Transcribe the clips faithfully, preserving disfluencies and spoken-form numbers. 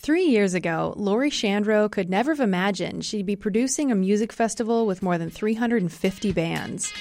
Three years ago, Lori Shandro could never have imagined she'd be producing a music festival with more than three hundred fifty bands.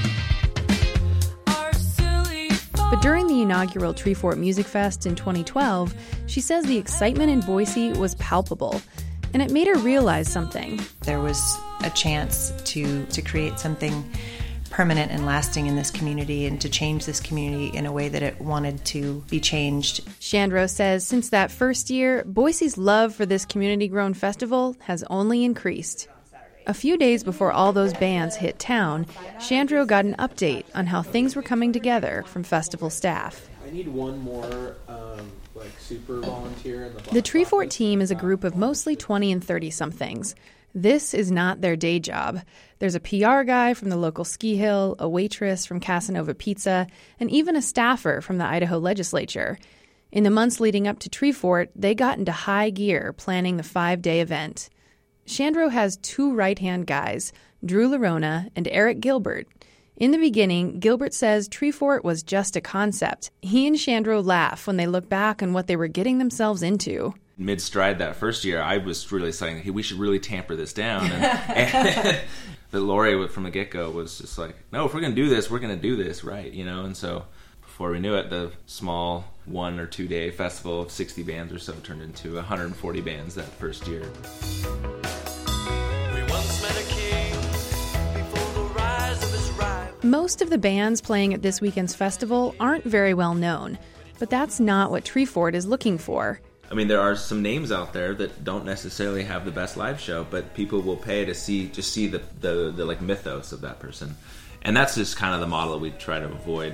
But during the inaugural Treefort Music Fest in twenty twelve, she says the excitement in Boise was palpable, and it made her realize something. There was a chance to, to create something permanent and lasting in this community and to change this community in a way that it wanted to be changed. Shandro says since that first year, Boise's love for this community-grown festival has only increased. A few days before all those bands hit town, Shandro got an update on how things were coming together from festival staff. I need one more um, like super volunteer in the The Treefort team is a group of mostly twenty and thirty-somethings. This is not their day job. There's a P R guy from the local ski hill, a waitress from Casanova Pizza, and even a staffer from the Idaho legislature. In the months leading up to Treefort, they got into high gear planning the five-day event. Shandro has two right-hand guys, Drew Lerona and Eric Gilbert. In the beginning, Gilbert says Treefort was just a concept. He and Shandro laugh when they look back on what they were getting themselves into. Mid-stride that first year, I was really saying, hey, we should really tamper this down. And, and but Lori, from the get-go, was just like, no, if we're going to do this, we're going to do this right, you know? And so before we knew it, the small one- or two-day festival of sixty bands or so turned into one hundred forty bands that first year. We once met a king before the rise of his rival. Most of the bands playing at this weekend's festival aren't very well known, but that's not what Treefort is looking for. I mean, there are some names out there that don't necessarily have the best live show, but people will pay to see just see the, the, the like mythos of that person. And that's just kind of the model that we try to avoid.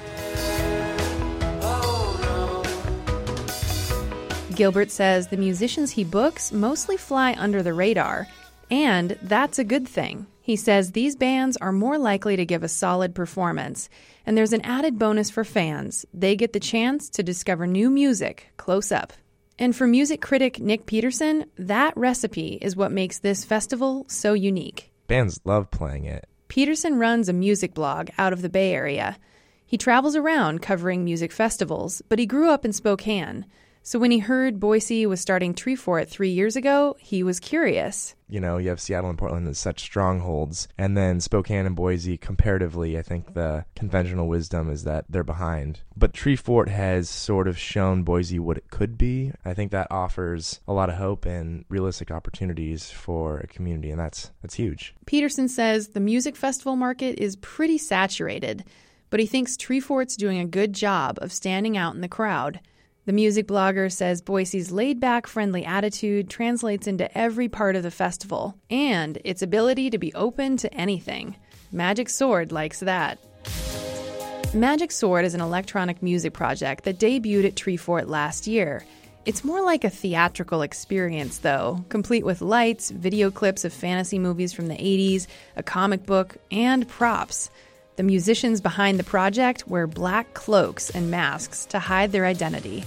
Gilbert says the musicians he books mostly fly under the radar, and that's a good thing. He says these bands are more likely to give a solid performance, and there's an added bonus for fans. They get the chance to discover new music close up. And for music critic Nick Peterson, that recipe is what makes this festival so unique. Bands love playing it. Peterson runs a music blog out of the Bay Area. He travels around covering music festivals, but he grew up in Spokane. So when he heard Boise was starting Treefort three years ago, he was curious. You know, you have Seattle and Portland as such strongholds, and then Spokane and Boise, comparatively, I think the conventional wisdom is that they're behind. But Treefort has sort of shown Boise what it could be. I think that offers a lot of hope and realistic opportunities for a community, and that's that's huge. Peterson says the music festival market is pretty saturated, but he thinks Treefort's doing a good job of standing out in the crowd. The music blogger says Boise's laid-back, friendly attitude translates into every part of the festival, and its ability to be open to anything. Magic Sword likes that. Magic Sword is an electronic music project that debuted at Treefort last year. It's more like a theatrical experience, though, complete with lights, video clips of fantasy movies from the eighties, a comic book, and props. The musicians behind the project wear black cloaks and masks to hide their identity.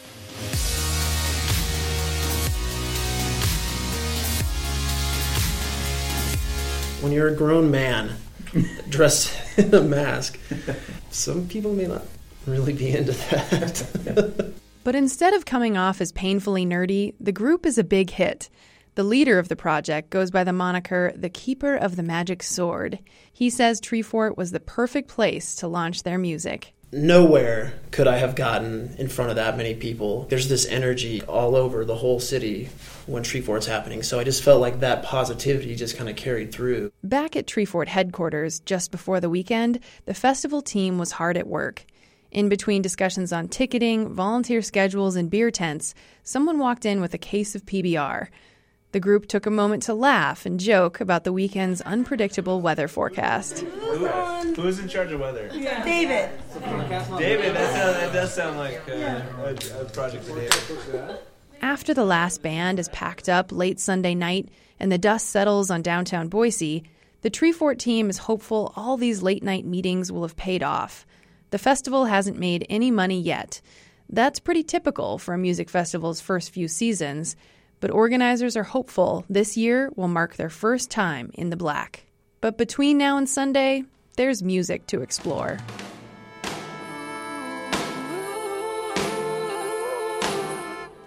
When you're a grown man dressed in a mask, some people may not really be into that. But instead of coming off as painfully nerdy, the group is a big hit. The leader of the project goes by the moniker the Keeper of the Magic Sword. He says Treefort was the perfect place to launch their music. Nowhere could I have gotten in front of that many people. There's this energy all over the whole city when Treefort's happening, so I just felt like that positivity just kind of carried through. Back at Treefort headquarters, just before the weekend, the festival team was hard at work. In between discussions on ticketing, volunteer schedules, and beer tents, someone walked in with a case of P B R. The group took a moment to laugh and joke about the weekend's unpredictable weather forecast. Who, who's in charge of weather? Yeah. David. David, that, sound, that does sound like uh, a, a project for David. After the last band is packed up late Sunday night and the dust settles on downtown Boise, the Treefort team is hopeful all these late-night meetings will have paid off. The festival hasn't made any money yet. That's pretty typical for a music festival's first few seasons, but organizers are hopeful this year will mark their first time in the black. But between now and Sunday, there's music to explore.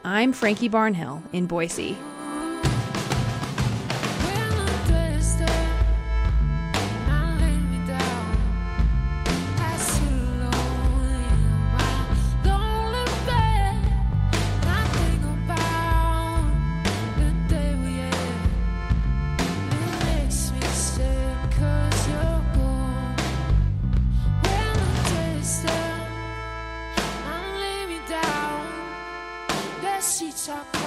I'm Frankie Barnhill in Boise. Talk